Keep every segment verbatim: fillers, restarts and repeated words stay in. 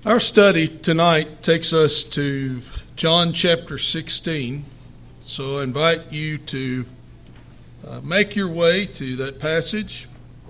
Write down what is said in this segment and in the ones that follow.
Our study tonight takes us to John chapter sixteen, so I invite you to uh, make your way to that passage.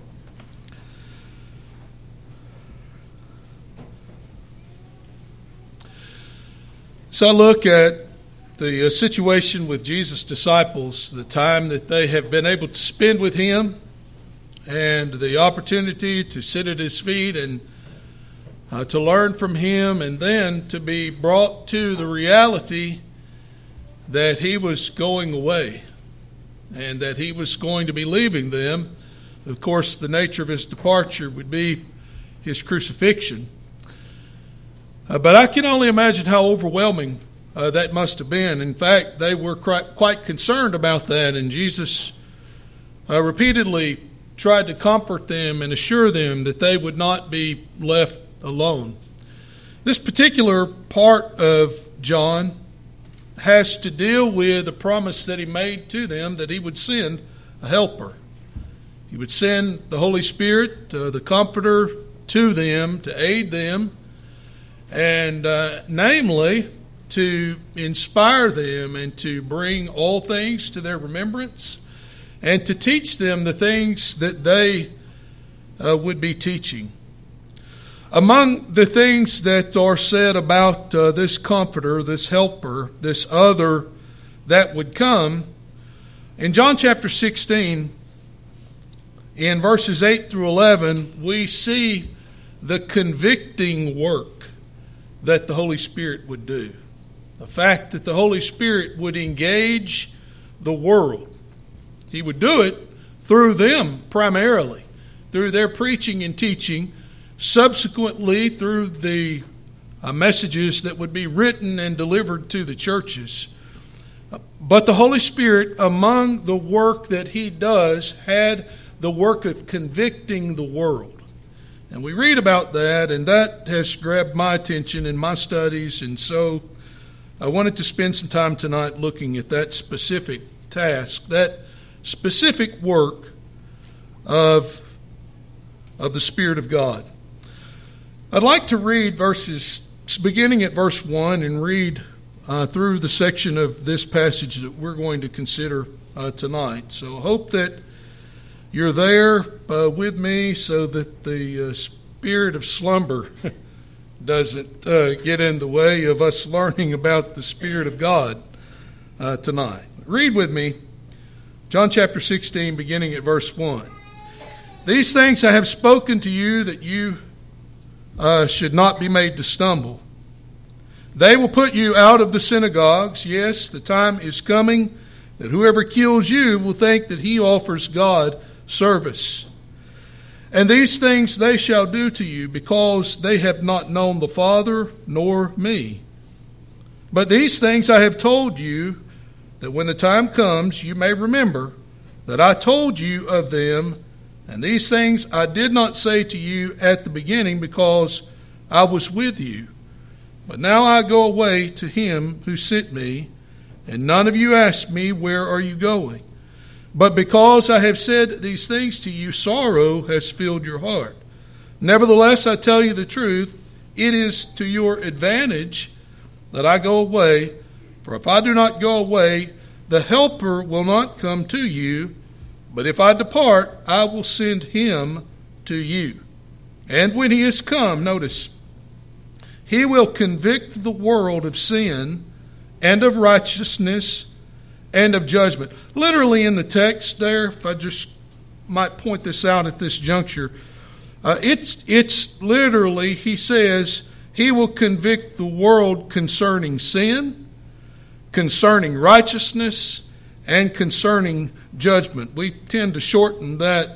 So I look at the uh, situation with Jesus' disciples, the time that they have been able to spend with Him, and the opportunity to sit at His feet and Uh, to learn from Him, and then to be brought to the reality that He was going away and that He was going to be leaving them. Of course, the nature of His departure would be His crucifixion. Uh, but I can only imagine how overwhelming uh, that must have been. In fact, they were quite, quite concerned about that, and Jesus uh, repeatedly tried to comfort them and assure them that they would not be left alone. This particular part of John has to deal with the promise that He made to them that He would send a helper. He would send the Holy Spirit, uh, the Comforter, to them to aid them, and uh, namely to inspire them and to bring all things to their remembrance and to teach them the things that they uh, would be teaching. Among the things that are said about uh, this Comforter, this Helper, this other that would come, in John chapter sixteen, in verses eight through eleven, we see the convicting work that the Holy Spirit would do. The fact that the Holy Spirit would engage the world. He would do it through them primarily, through their preaching and teaching, subsequently through the uh, messages that would be written and delivered to the churches. But the Holy Spirit, among the work that He does, had the work of convicting the world. And we read about that, and that has grabbed my attention in my studies, and so I wanted to spend some time tonight looking at that specific task, that specific work of, of the Spirit of God. I'd like to read verses, beginning at verse one, and read uh, through the section of this passage that we're going to consider uh, tonight. So I hope that you're there uh, with me so that the uh, spirit of slumber doesn't uh, get in the way of us learning about the Spirit of God uh, tonight. Read with me, John chapter sixteen, beginning at verse one. These things I have spoken to you that you Uh, should not be made to stumble. They will put you out of the synagogues. Yes, the time is coming that whoever kills you will think that he offers God service. And these things they shall do to you, because they have not known the Father nor me. But these things I have told you, that when the time comes you may remember that I told you of them. And these things I did not say to you at the beginning, because I was with you. But now I go away to Him who sent me, and none of you ask me, where are you going? But because I have said these things to you, sorrow has filled your heart. Nevertheless, I tell you the truth, it is to your advantage that I go away. For if I do not go away, the Helper will not come to you. But if I depart, I will send Him to you. And when He is come, notice, He will convict the world of sin and of righteousness and of judgment. Literally in the text there, if I just might point this out at this juncture, uh, it's, it's literally, He says, He will convict the world concerning sin, concerning righteousness, and concerning judgment. We tend to shorten that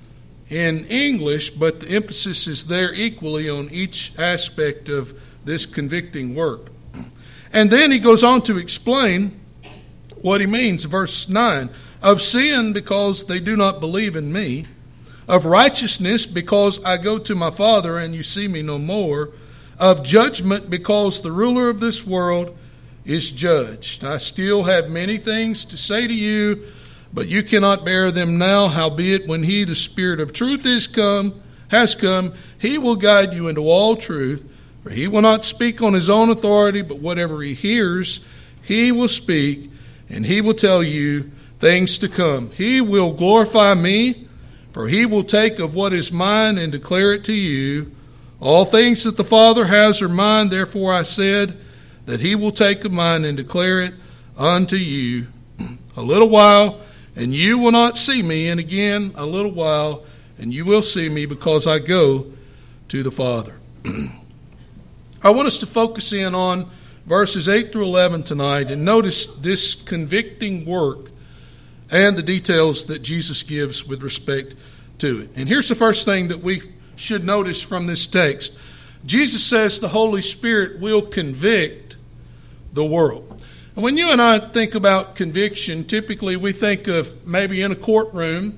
in English, but the emphasis is there equally on each aspect of this convicting work. And then he goes on to explain what he means. Verse nine, of sin, because they do not believe in me. Of righteousness, because I go to my Father and you see me no more. Of judgment, because the ruler of this world is judged. I still have many things to say to you, but you cannot bear them now. Howbeit, when He, the Spirit of truth, is come, has come, He will guide you into all truth. For he will not speak on his own authority, but whatever he hears, he will speak, and he will tell you things to come. He will glorify me, for he will take of what is mine and declare it to you. All things that the Father has are mine, therefore I said that he will take of mine and declare it unto you. A little while, and you will not see me, and again a little while, and you will see me, because I go to the Father. I want us to focus in on verses eight through eleven tonight, and notice this convicting work and the details that Jesus gives with respect to it. And here's the first thing that we should notice from this text. Jesus says the Holy Spirit will convict the world. And when you and I think about conviction, typically we think of maybe in a courtroom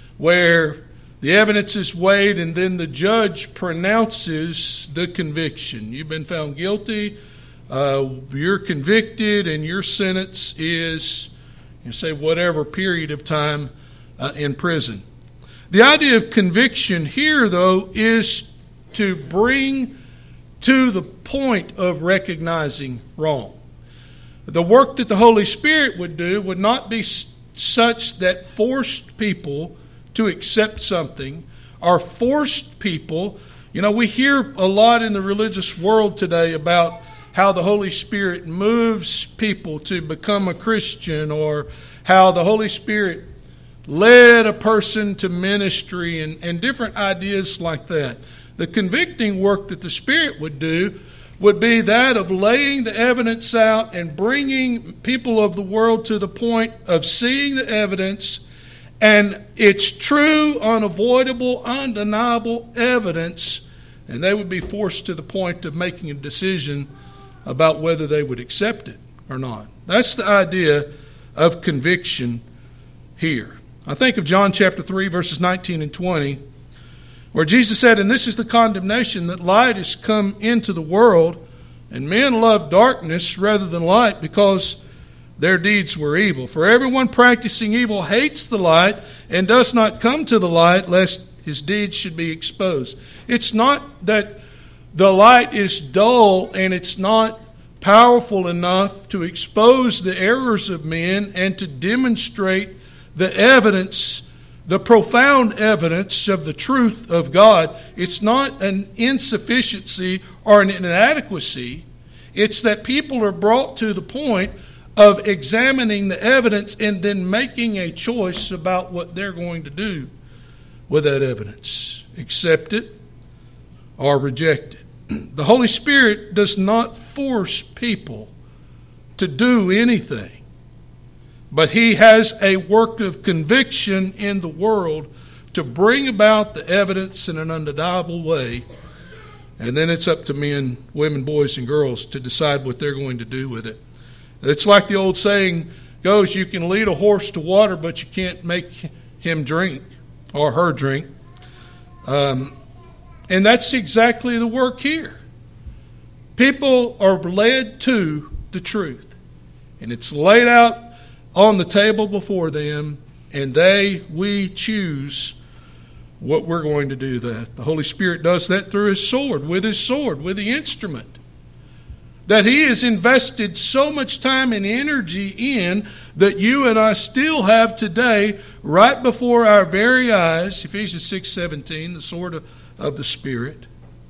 where the evidence is weighed and then the judge pronounces the conviction. You've been found guilty, uh, you're convicted, and your sentence is, you say, whatever period of time uh, in prison. The idea of conviction here, though, is to bring to the point of recognizing wrong. The work that the Holy Spirit would do would not be such that forced people to accept something, or forced people. You know, we hear a lot in the religious world today about how the Holy Spirit moves people to become a Christian, or how the Holy Spirit led a person to ministry, and, and different ideas like that. The convicting work that the Spirit would do would be that of laying the evidence out and bringing people of the world to the point of seeing the evidence, and it's true, unavoidable, undeniable evidence, and they would be forced to the point of making a decision about whether they would accept it or not. That's the idea of conviction here. I think of John chapter three, verses nineteen and twenty, where Jesus said, "And this is the condemnation, that light has come into the world, and men love darkness rather than light, because their deeds were evil. For everyone practicing evil hates the light and does not come to the light, lest his deeds should be exposed." It's not that the light is dull and it's not powerful enough to expose the errors of men and to demonstrate the evidence, the profound evidence of the truth of God. It's not an insufficiency or an inadequacy. It's that people are brought to the point of examining the evidence and then making a choice about what they're going to do with that evidence. Accept it or reject it. The Holy Spirit does not force people to do anything, but He has a work of conviction in the world to bring about the evidence in an undeniable way, and then it's up to men, women, boys, and girls to decide what they're going to do with it. It's like the old saying goes, you can lead a horse to water, but you can't make him drink or her drink. Um, and that's exactly the work here. People are led to the truth, and it's laid out on the table before them, and they, we choose what we're going to do that. The Holy Spirit does that through His sword, with His sword, with the instrument that He has invested so much time and energy in, that you and I still have today right before our very eyes. Ephesians six seventeen, the sword of, of the Spirit.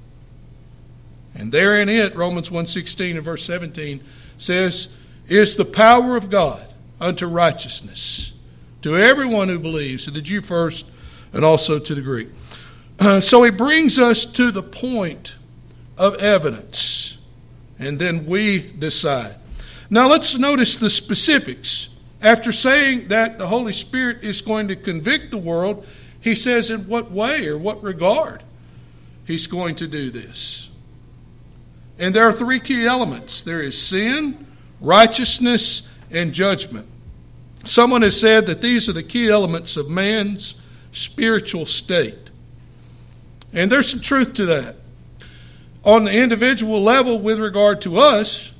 And there in it, Romans one sixteen and verse seventeen says, is the power of God unto righteousness to everyone who believes, to the Jew first and also to the Greek. Uh, so He brings us to the point of evidence, and then we decide. Now let's notice the specifics. After saying that the Holy Spirit is going to convict the world, He says in what way or what regard He's going to do this. And there are three key elements. There is sin, righteousness, and judgment. Someone has said that these are the key elements of man's spiritual state. And there's some truth to that. On the individual level with regard to us,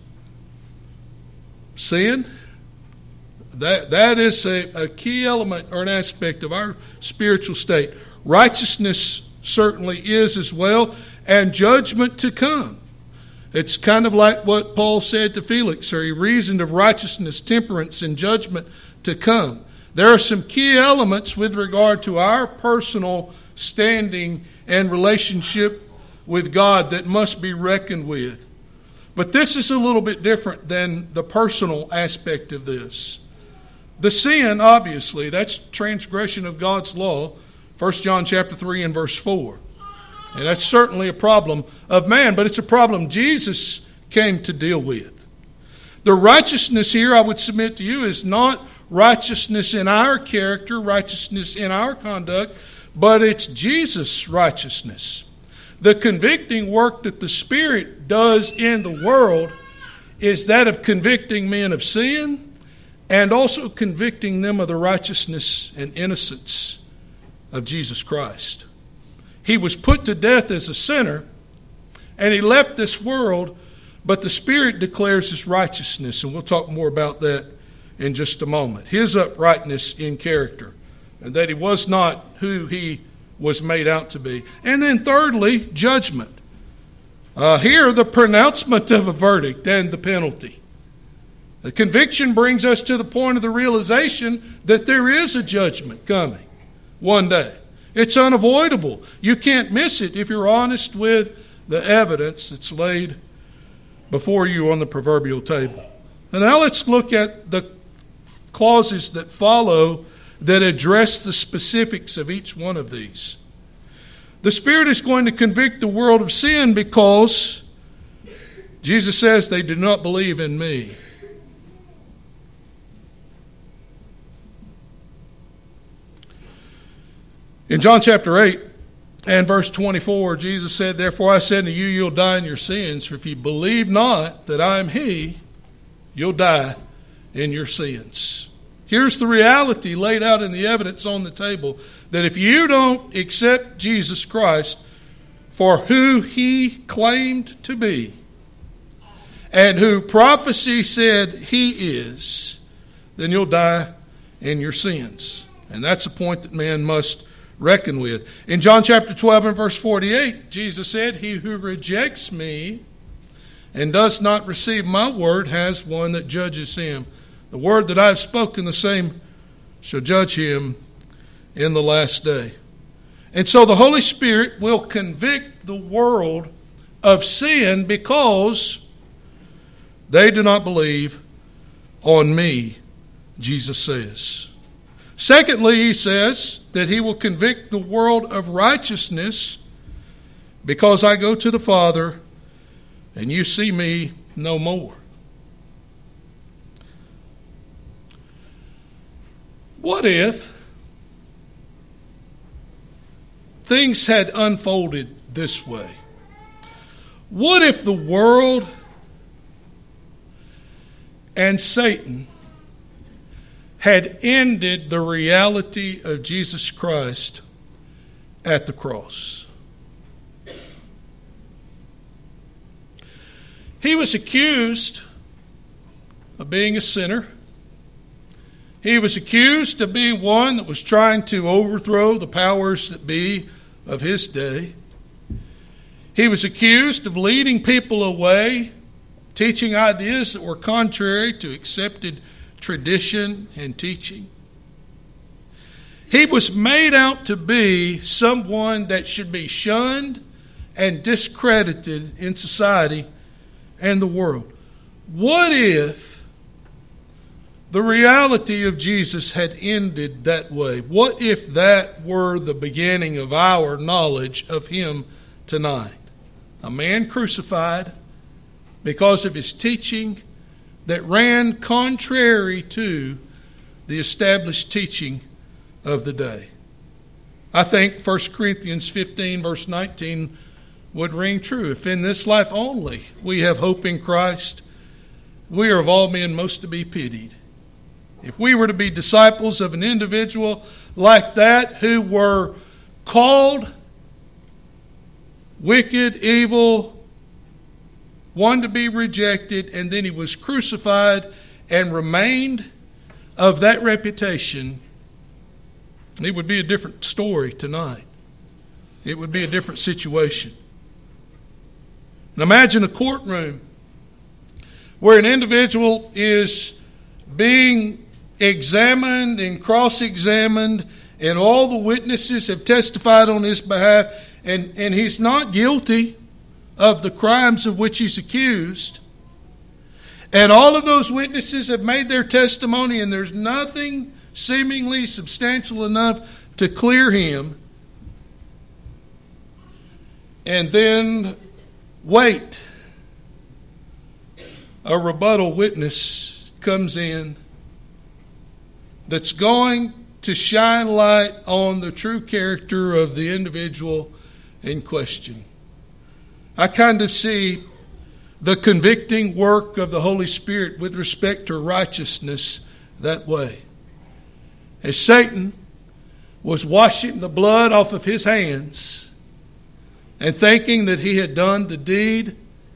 sin, that, that is a, a key element or an aspect of our spiritual state. Righteousness certainly is as well, and judgment to come. It's kind of like what Paul said to Felix, or he reasoned of righteousness, temperance, and judgment to come. There are some key elements with regard to our personal standing and relationship with God that must be reckoned with. But this is a little bit different than the personal aspect of this. The sin, obviously, that's transgression of God's law, First John chapter three and verse four. And that's certainly a problem of man, but it's a problem Jesus came to deal with. The righteousness here, I would submit to you, is not righteousness in our character, righteousness in our conduct, but it's Jesus' righteousness. The convicting work that the Spirit does in the world is that of convicting men of sin and also convicting them of the righteousness and innocence of Jesus Christ. He was put to death as a sinner, and he left this world, but the Spirit declares his righteousness, and we'll talk more about that in just a moment. His uprightness in character, and that he was not who he was made out to be. And then thirdly, judgment. Uh, here, the pronouncement of a verdict and the penalty. The conviction brings us to the point of the realization that there is a judgment coming one day. It's unavoidable. You can't miss it if you're honest with the evidence that's laid before you on the proverbial table. And now let's look at the clauses that follow that address the specifics of each one of these. The Spirit is going to convict the world of sin because Jesus says they do not believe in me. In John chapter eight and verse twenty-four, Jesus said, "Therefore I said to you, you'll die in your sins. For if you believe not that I am He, you'll die in your sins." Here's the reality laid out in the evidence on the table, that if you don't accept Jesus Christ for who He claimed to be and who prophecy said He is, then you'll die in your sins. And that's a point that man must reckon with. In John chapter twelve and verse forty-eight, Jesus said, "He who rejects me and does not receive my word has one that judges him. The word that I have spoken, the same shall judge him in the last day." And so the Holy Spirit will convict the world of sin because they do not believe on me, Jesus says. Secondly, he says that he will convict the world of righteousness because I go to the Father and you see me no more. What if things had unfolded this way? What if the world and Satan had ended the reality of Jesus Christ at the cross? He was accused of being a sinner. He was accused of being one that was trying to overthrow the powers that be of his day. He was accused of leading people away, teaching ideas that were contrary to accepted tradition and teaching. He was made out to be someone that should be shunned and discredited in society and the world. What if the reality of Jesus had ended that way? What if that were the beginning of our knowledge of Him tonight? A man crucified because of his teaching that ran contrary to the established teaching of the day. I think First Corinthians fifteen verse nineteen would ring true. If in this life only we have hope in Christ, we are of all men most to be pitied. If we were to be disciples of an individual like that who were called wicked, evil, one to be rejected, and then he was crucified and remained of that reputation, it would be a different story tonight. It would be a different situation. And imagine a courtroom where an individual is being examined and cross-examined, and all the witnesses have testified on his behalf, and, and he's not guilty of the crimes of which he's accused. And all of those witnesses have made their testimony, and there's nothing seemingly substantial enough to clear him. And then wait. A rebuttal witness comes in that's going to shine light on the true character of the individual in question. I kind of see the convicting work of the Holy Spirit with respect to righteousness that way. As Satan was washing the blood off of his hands and thinking that he had done the deed,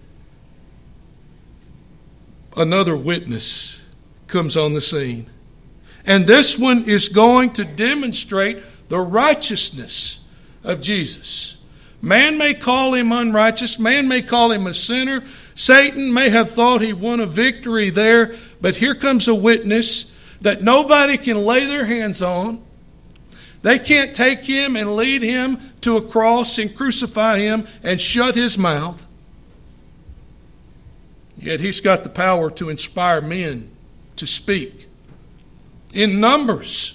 another witness comes on the scene. And this one is going to demonstrate the righteousness of Jesus. Man may call him unrighteous. Man may call him a sinner. Satan may have thought he won a victory there. But here comes a witness that nobody can lay their hands on. They can't take him and lead him to a cross and crucify him and shut his mouth. Yet he's got the power to inspire men to speak in numbers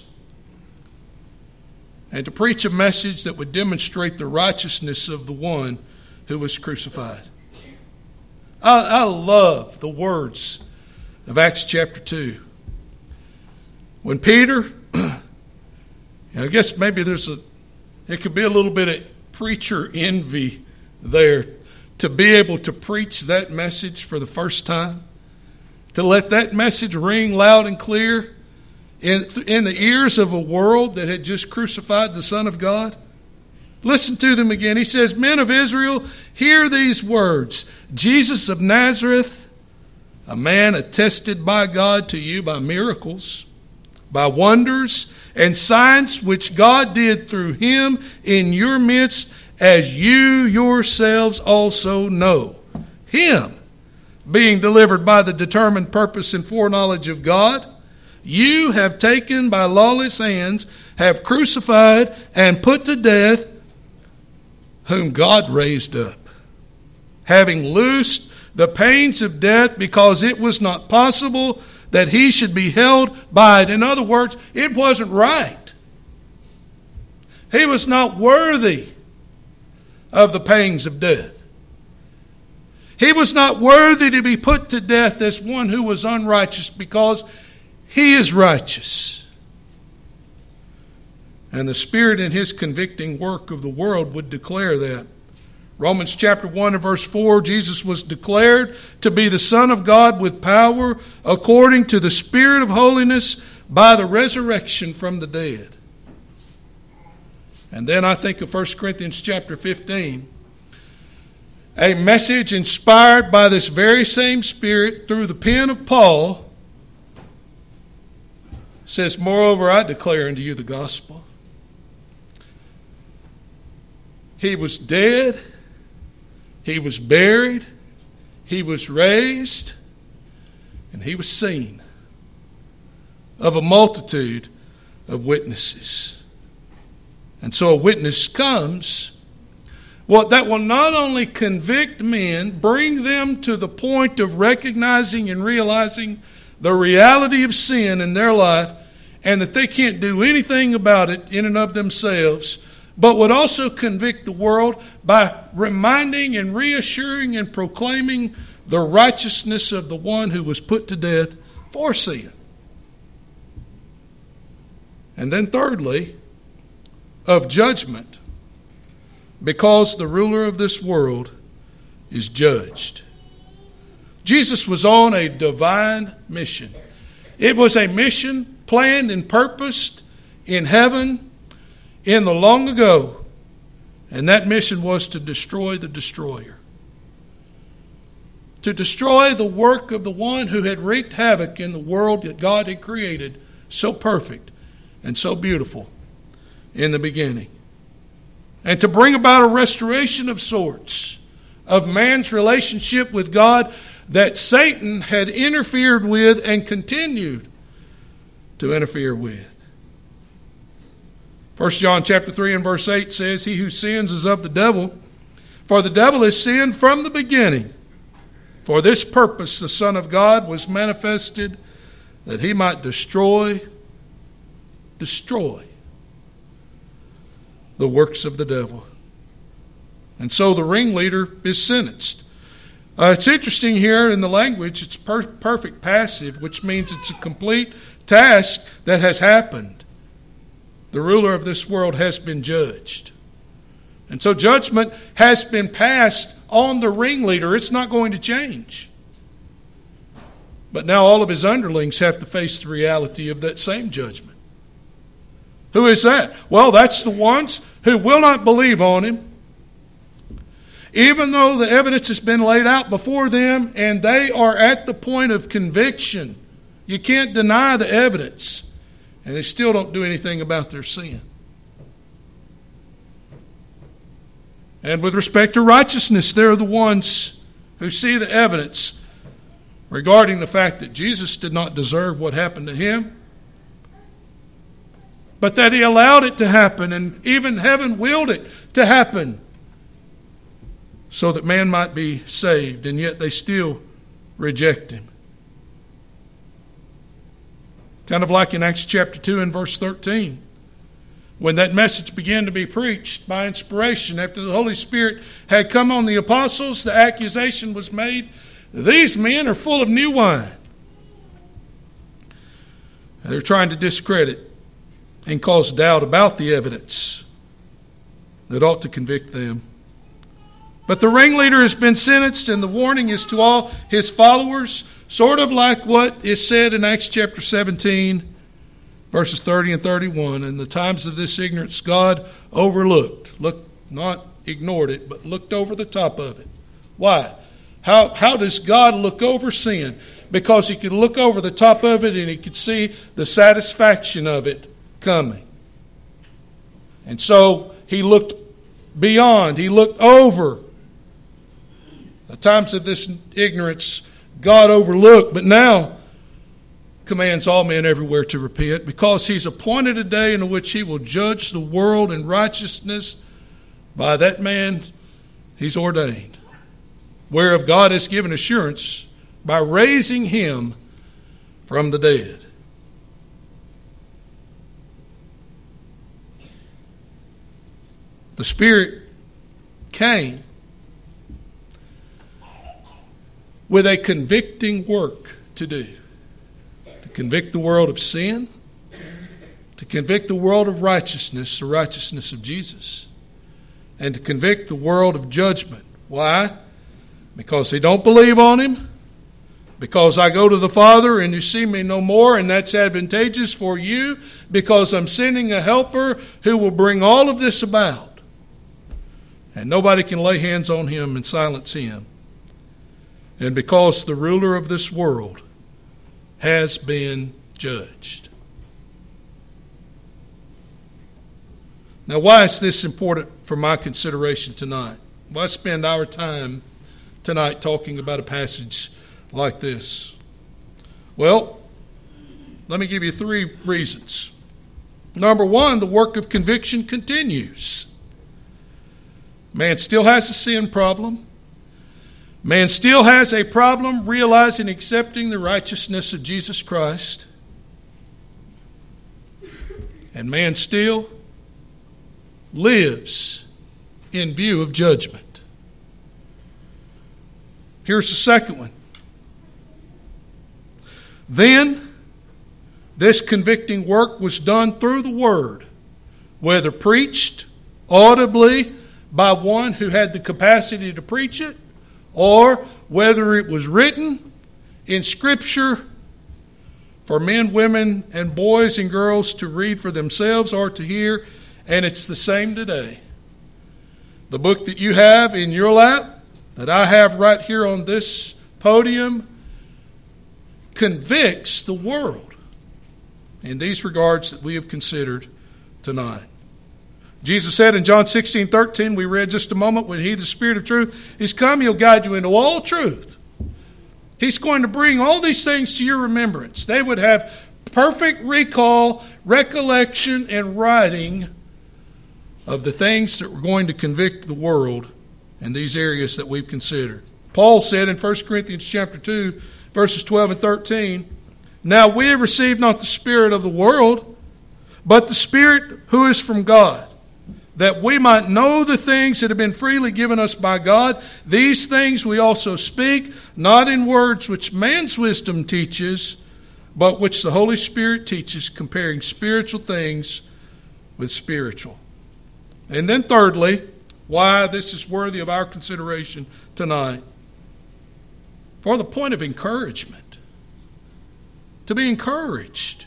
and to preach a message that would demonstrate the righteousness of the one who was crucified. I, I love the words of Acts chapter two. When Peter, I guess maybe there's a, it could be a little bit of preacher envy there to be able to preach that message for the first time, to let that message ring loud and clear in, in the ears of a world that had just crucified the Son of God. Listen to them again. He says, "Men of Israel, hear these words. Jesus of Nazareth, a man attested by God to you by miracles, by wonders and signs which God did through him in your midst, as you yourselves also know. Him, being delivered by the determined purpose and foreknowledge of God, you have taken by lawless hands, have crucified and put to death, whom God raised up, having loosed the pains of death, because it was not possible that he should be held by it." In other words, it wasn't right. He was not worthy of the pangs of death. He was not worthy to be put to death as one who was unrighteous, because he is righteous. And the Spirit in his convicting work of the world would declare that. Romans chapter one and verse four, Jesus was declared to be the Son of God with power according to the Spirit of holiness by the resurrection from the dead. And then I think of First Corinthians chapter fifteen, a message inspired by this very same Spirit through the pen of Paul says, "Moreover, I declare unto you the gospel. He was dead. He was buried, he was raised, and he was seen of a multitude of witnesses." And so a witness comes, well, that will not only convict men, bring them to the point of recognizing and realizing the reality of sin in their life, and that they can't do anything about it in and of themselves, but would also convict the world by reminding and reassuring and proclaiming the righteousness of the one who was put to death for sin. And then thirdly, of judgment, because the ruler of this world is judged. Jesus was on a divine mission. It was a mission planned and purposed in heaven in the long ago, and that mission was to destroy the destroyer, to destroy the work of the one who had wreaked havoc in the world that God had created so perfect and so beautiful in the beginning, and to bring about a restoration of sorts, of man's relationship with God that Satan had interfered with and continued to interfere with. First John chapter three and verse eight says, "He who sins is of the devil, for the devil has sinned from the beginning. For this purpose the Son of God was manifested, that he might destroy, destroy the works of the devil." And so the ringleader is sentenced. Uh, it's interesting here in the language, it's per- perfect passive, which means it's a complete task that has happened. The ruler of this world has been judged. And so judgment has been passed on the ringleader. It's not going to change. But now all of his underlings have to face the reality of that same judgment. Who is that? Well, that's the ones who will not believe on him, even though the evidence has been laid out before them and they are at the point of conviction. You can't deny the evidence, and they still don't do anything about their sin. And with respect to righteousness, they're the ones who see the evidence regarding the fact that Jesus did not deserve what happened to him, but that he allowed it to happen, and even heaven willed it to happen so that man might be saved, and yet they still reject him. Kind of like in Acts chapter two and verse thirteen. When that message began to be preached by inspiration, after the Holy Spirit had come on the apostles, the accusation was made, "These men are full of new wine." They're trying to discredit and cause doubt about the evidence that ought to convict them. But the ringleader has been sentenced, and the warning is to all his followers, sort of like what is said in Acts chapter seventeen, verses thirty and thirty-one. "In the times of this ignorance, God overlooked," looked, not ignored it, but looked over the top of it. Why? How, how does God look over sin? Because he could look over the top of it and he could see the satisfaction of it coming. And so he looked beyond, he looked over. The times of this ignorance, God overlooked, but now commands all men everywhere to repent, because he's appointed a day in which he will judge the world in righteousness by that man he's ordained, whereof God has given assurance by raising him from the dead. The Spirit came with a convicting work to do. To convict the world of sin, to convict the world of righteousness, the righteousness of Jesus, and to convict the world of judgment. Why? Because they don't believe on him, because I go to the Father and you see me no more, and that's advantageous for you, because I'm sending a helper who will bring all of this about. And nobody can lay hands on him and silence him. And because the ruler of this world has been judged. Now, why is this important for my consideration tonight? Why spend our time tonight talking about a passage like this? Well, let me give you three reasons. Number one, the work of conviction continues. Man still has a sin problem. Man still has a problem realizing and accepting the righteousness of Jesus Christ. And man still lives in view of judgment. Here's the second one. Then, this convicting work was done through the Word, whether preached audibly by one who had the capacity to preach it, or whether it was written in Scripture for men, women, and boys and girls to read for themselves or to hear, and it's the same today. The book that you have in your lap, that I have right here on this podium, convicts the world in these regards that we have considered tonight. Jesus said in John sixteen thirteen, we read just a moment, when He, the Spirit of truth, is come, He'll guide you into all truth. He's going to bring all these things to your remembrance. They would have perfect recall, recollection, and writing of the things that were going to convict the world in these areas that we've considered. Paul said in First Corinthians chapter two, verses twelve and thirteen, now we have received not the spirit of the world, but the Spirit who is from God, that we might know the things that have been freely given us by God. These things we also speak, not in words which man's wisdom teaches, but which the Holy Spirit teaches, comparing spiritual things with spiritual. And then thirdly, why this is worthy of our consideration tonight. For the point of encouragement. To be encouraged.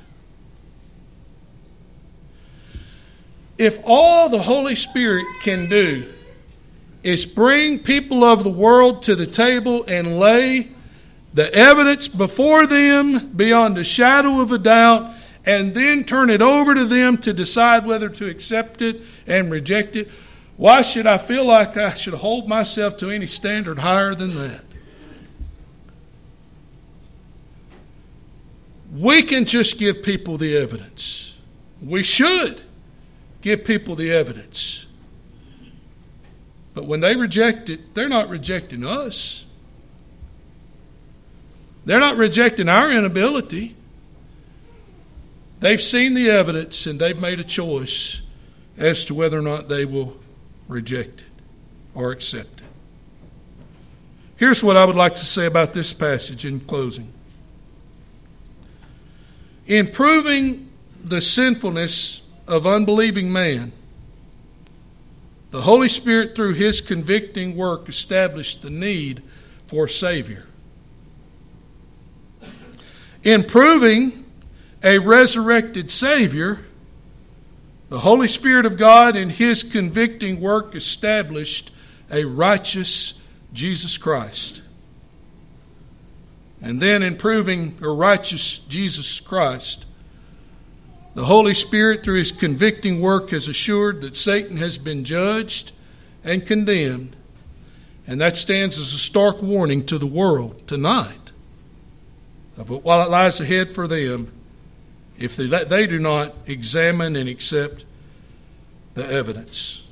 If all the Holy Spirit can do is bring people of the world to the table and lay the evidence before them beyond a shadow of a doubt, and then turn it over to them to decide whether to accept it and reject it, why should I feel like I should hold myself to any standard higher than that? We can just give people the evidence. We should give people the evidence. But when they reject it, they're not rejecting us. They're not rejecting our inability. They've seen the evidence and they've made a choice as to whether or not they will reject it or accept it. Here's what I would like to say about this passage in closing. In proving the sinfulness of unbelieving man, the Holy Spirit, through His convicting work, established the need for a Savior. In proving a resurrected Savior, the Holy Spirit of God, in His convicting work, established a righteous Jesus Christ. And then in proving a righteous Jesus Christ, the Holy Spirit, through His convicting work, has assured that Satan has been judged and condemned. And that stands as a stark warning to the world tonight of what lies ahead for them if they, they do not examine and accept the evidence.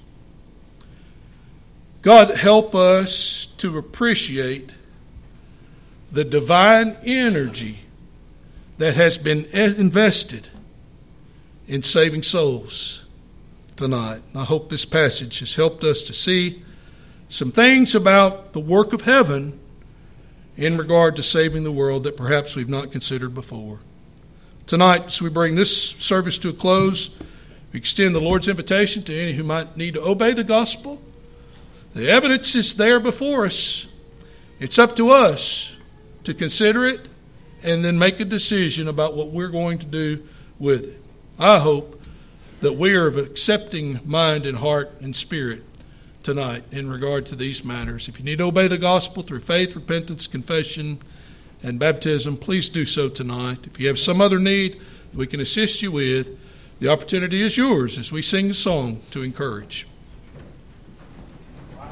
God, help us to appreciate the divine energy that has been invested in saving souls tonight. I hope this passage has helped us to see some things about the work of heaven in regard to saving the world that perhaps we've not considered before. Tonight, as we bring this service to a close, we extend the Lord's invitation to any who might need to obey the gospel. The evidence is there before us. It's up to us to consider it and then make a decision about what we're going to do with it. I hope that we are of accepting mind and heart and spirit tonight in regard to these matters. If you need to obey the gospel through faith, repentance, confession, and baptism, please do so tonight. If you have some other need we can assist you with, the opportunity is yours as we sing a song to encourage.